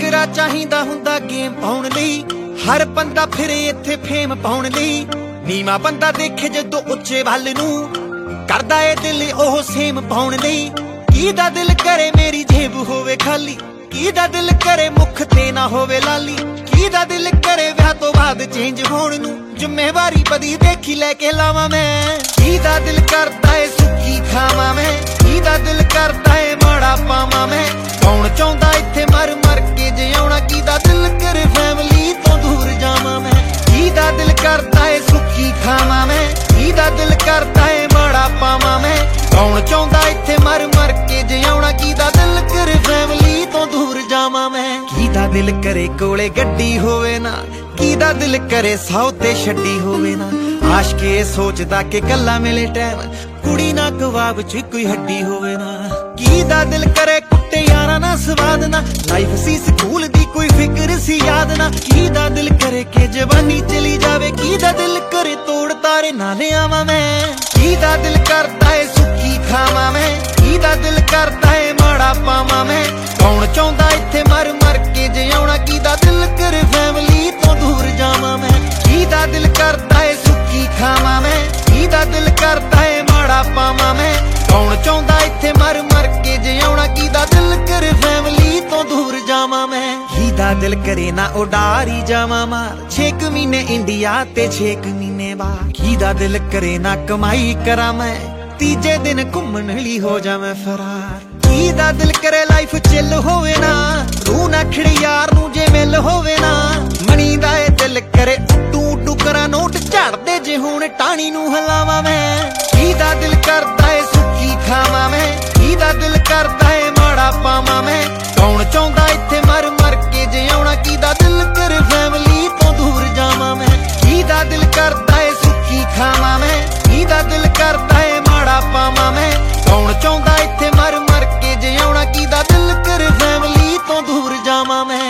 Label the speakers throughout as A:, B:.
A: ਬੱਕਰਾ ਚਾਹੀਦਾ ਹੁੰਦਾ ਗੇਮ ਪਾਉਣ ਲਈ, ਹਰ ਬੰਦਾ ਫਿਰੇ ਇੱਥੇ ਫੇਮ ਪਾਉਣ ਲਈ। ਨੀਵਾਂ ਬੰਦਾ ਦੇਖੇ ਜਦੋਂ ਉੱਚੇ ਵੱਲ ਨੂੰ, ਕਰਦਾ ਏ ਦਿਲ ਉਹ ਸੇਮ ਪਾਉਣ ਲਈ। ਕਿਹਦਾ ਦਿਲ ਕਰੇ ਮੇਰੀ ਜੇਬ ਹੋਵੇ ਖਾਲੀ, ਕਿਹਦਾ ਦਿਲ ਕਰੇ ਮੁੱਖ ਤੇ ਨਾ ਹੋਵੇ ਲਾਲੀ। ਕਿਹਦਾ ਦਿਲ ਕਰੇ ਵਿਆਹ ਤੋਂ ਬਾਅਦ ਚੇਂਜ ਹੋਣ ਨੂੰ, ਜ਼ਿੰਮੇਵਾਰੀ ਬਦੀ ਦੇਖੀ ਲੈ ਕੇ ਲਾਵਾਂ ਮੈਂ। ਕਿਹਦਾ ਦਿਲ ਕਰਦਾ ਏ ਸੁੱਕੀ ਖਾਵਾਂ ਮੈਂ, ਕਿਹਦਾ ਦਿਲ ਕਰਦਾ ਏ ਮਾੜਾ ਪਾਵਾਂ ਮੈਂ। ਕੌਣ ਚਾਹੁੰਦਾ ਇੱਥੇ ਮਰ ਮਰ ਕੇ ਜਿਉਣਾ, ਕਿਹਦਾ ਦਿਲ ਕਰੇ ਫੈਮਿਲੀ ਤੋਂ ਦੂਰ ਜਾਵਾਂ ਮੈਂ। ਕਿਹਦਾ ਦਿਲ ਕਰਦਾ ਏ ਸੁੱਕੀ ਖਾਵਾਂ ਮੈਂ, ਕਿਹਦਾ ਦਿਲ ਕਰਦਾ ਏ ਮਾੜਾ ਪਾਵਾਂ ਮੈਂ। ਕੌਣ ਚਾਹੁੰਦਾ ਇੱਥੇ ਮਰ ਮਰ ਕੇ ਜਿਉਣਾ, ਕਿਹਦਾ ਦਿਲ ਕਰੇ ਫੈਮਿਲੀ ਤੋਂ ਦੂਰ ਜਾਵਾਂ ਮੈਂ। ਕਿਹਦਾ ਦਿਲ ਕਰੇ ਕੋਲੇ ਗੱਡੀ ਹੋਵੇ ਨਾ, ਕਿਹਦਾ ਦਿਲ ਕਰੇ ਸੌ ਤੇ ਛੱਡੀ ਹੋਵੇ ਨਾ। ਆਸ਼ਕ ਇਹ ਸੋਚਦਾ ਕਿ ਕੱਲਾ ਮਿਲੇ ਟਾਈਮ, ਕੁੜੀ ਨਾ ਕਵਾਬ ਚ ਕੋਈ ਹੱਡੀ ਹੋਵੇ ਨਾ। ਕਿਹਦਾ ਦਿਲ ਕਰੇ ਕੁੱਤੇ ਯਾਰਾਂ ਨਾ ਸਵਾਦ ਨਾ, ਲਾਈਫ ਸੀ ਸਕੂਲ ਦੀ ਕੋਈ ਫਿਕਰ ਸੀ ਯਾਦ ਨਾ। ਕਿਹਦਾ ਦਿਲ ਕਰੇ ਕਿ ਜਵਾਨੀ ਚਲੀ ਜਾਵੇ, ਕਿਹਦਾ ਦਿਲ ਕਰੇ ਤੋੜ ਤਾਰੇ ਨਾ ਲਿਆਵਾਂ ਮੈਂ। ਕਿਹਦਾ ਦਿਲ ਕਰਦਾ ਏ ਸੁੱਕੀ ਖਾਵਾਂ ਮੈਂ, ਕਿਹਦਾ ਦਿਲ ਕਰਦਾ ਏ ਮਾੜਾ ਪਾਵਾਂ ਮੈਂ। ਕੌਣ ਚਾਹੁੰਦਾ ਇੱਥੇ ਮਰ ਮਰ ਕੇ ਜਿਉਣਾ, ਕਿਹਦਾ ਦਿਲ ਕਰੇ ਫੈਮਿਲੀ ਤੋਂ ਦੂਰ ਜਾਵਾਂ ਮੈਂ। ਕਿਹਦਾ ਦਿਲ ਕਰਦਾ ਏ ਸੁੱਕੀ ਖਾਵਾਂ ਮੈਂ, ਕਿਹਦਾ ਦਿਲ ਕਰਦਾ ਏ ਮਾੜਾ ਪਾਵਾਂ ਮੈਂ। ਕੌਣ ਚਾਹੁੰਦਾ ਇੱਥੇ ਮਰ ਮਰ ਕੇ ਜਿਉਣਾ, ਕਿਹਦਾ ਦਿਲ ਕਰੇ ਫੈਮਿਲੀ ਤੋਂ ਦੂਰ ਜਾਵਾਂ ਮੈਂ। ਕਿਹਦਾ ਦਿਲ ਕਰੇ ਨਾ ਉਡਾਰੀ ਜਾਵਾਂ ਮਾਰ, 6 ਮਹੀਨੇ ਇੰਡੀਆ ਤੇ 6 ਮਹੀਨੇ ਬਾਹਰ। ਕਿਹਦਾ ਦਿਲ ਕਰੇ ਨਾ ਕਮਾਈ ਕਰਾਂ ਮੈਂ, ਤੀਜੇ ਦਿਨ ਘੁੰਮਣ ਲਈ ਹੋ ਜਾਵਾਂ ਫਰਾਰ। ਕਿਹਦਾ ਦਿਲ ਕਰੇ ਲਾਈਫ ਚਿੱਲ ਹੋਵੇ ਨਾ, ਰੂਹ ਨਾ ਖਿੜੇ ਯਾਰ ਨੂੰ ਜੇ ਮਿਲ ਹੋਵੇ ਨਾ। ਮਣੀ ਦਾ ਏ ਦਿਲ ਕਰੇ ਉੱਡੂ ਉੱਡੂ ਕਰਾਂ ਨੋਟ ਝੜਦੇ ਜੇ ਹੁਣ ਟਾਣੀ ਨੂੰ ਹਿਲਾਵਾਂ ਮੈਂ। ਕਿਹਦਾ ਦਿਲ ਕਰਦਾ ਏ ਸੁੱਕੀ ਖਾਵਾਂ ਮੈਂ, ਕਿਹਦਾ ਦਿਲ ਕਰਦਾ ਏ ਮਾੜਾ ਪਾਵਾਂ ਮੈਂ। ਕੌਣ ਚਾਹੁੰਦਾ ਇੱਥੇ ਮਰ ਮਰ ਕੇ ਜਿਉਣਾ, ਕਿਹਦਾ ਦਿਲ ਕਰੇ ਫੈਮਿਲੀ ਤੋਂ ਦੂਰ ਜਾਵਾਂ ਮੈਂ। ਕਿਹਦਾ ਦਿਲ ਕਰਦਾ ਏ ਸੁੱਕੀ ਖਾਵਾਂ ਮੈਂ, ਕਿਹਦਾ ਦਿਲ ਕਰਦਾ ਏ ਮਾੜਾ ਪਾਵਾਂ ਮੈਂ। ਕੌਣ ਚਾਹੁੰਦਾ ਇੱਥੇ ਮਰ ਮਰ ਕੇ ਜਿਉਣਾ, ਕਿਹਦਾ ਦਿਲ ਕਰੇ ਫੈਮਿਲੀ ਤੋਂ ਦੂਰ ਜਾਵਾਂ ਮੈਂ।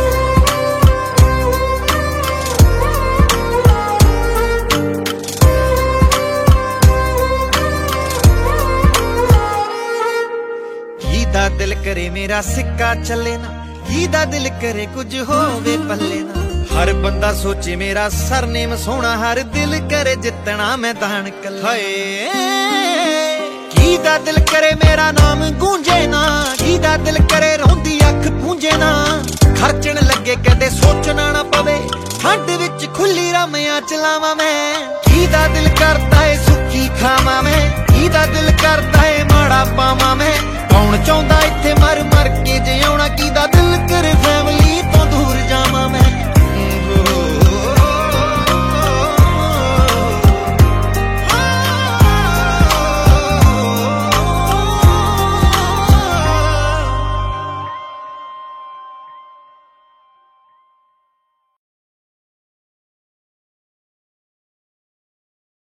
A: ਕਿਹਦਾ ਦਿਲ ਕਰੇ ਮੇਰਾ ਸਿੱਕਾ ਚੱਲੇ ਨਾ, ਕਿਹਦਾ ਦਿਲ ਕਰੇ ਕੁਝ ਹੋਵੇ ਪੱਲੇ ਨਾ। ਹਰ ਬੰਦਾ ਸੋਚੇ ਮੇਰਾ ਸਰਨੇਮ ਸੋਹਣਾ, ਹਰ ਦਿਲ ਕਰੇ ਜਿੱਤਣਾ ਮੈਦਾਨ ਕੱਲਾ। ਕਿਹਦਾ ਦਿਲ ਕਰੇ ਮੇਰਾ ਨਾਮ ਗੂੰਜੇ ਨਾ, ਕਿਹਦਾ ਦਿਲ ਕਰੇ ਰੋਂਦੀ ਅੱਖ ਪੂੰਝੇ ਨਾ। ਖਰਚਣ ਲੱਗੇ ਕਦੇ ਸੋਚਣਾ ਨਾ ਪਵੇ, ਠੰਡ ਵਿੱਚ ਖੁੱਲੀ ਰਾਮਿਆਂ ਚਲਾਵਾਂ ਮੈਂ। ਕਿਹਦਾ ਦਿਲ ਕਰਦਾ ਏ ਸੁੱਕੀ ਖਾਵਾਂ ਮੈਂ, ਕਿਹਦਾ ਦਿਲ ਕਰਦਾ ਏ ਮਾੜਾ ਪਾਵਾਂ ਮੈਂ। ਕੌਣ ਚਾਹੁੰਦਾ